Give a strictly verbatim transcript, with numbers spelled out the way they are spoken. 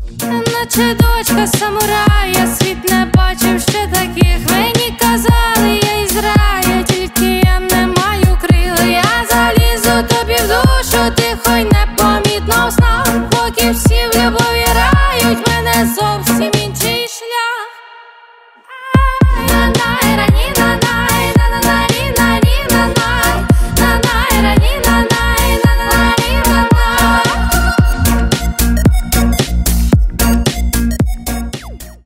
наче дочка самурая, світ не бачив ще таких. Мені казали, я із раю, тільки я не маю крил. Я залізу тобі в душу, тихо й непомітно в снах, поки всі в любові рають, мене зовсім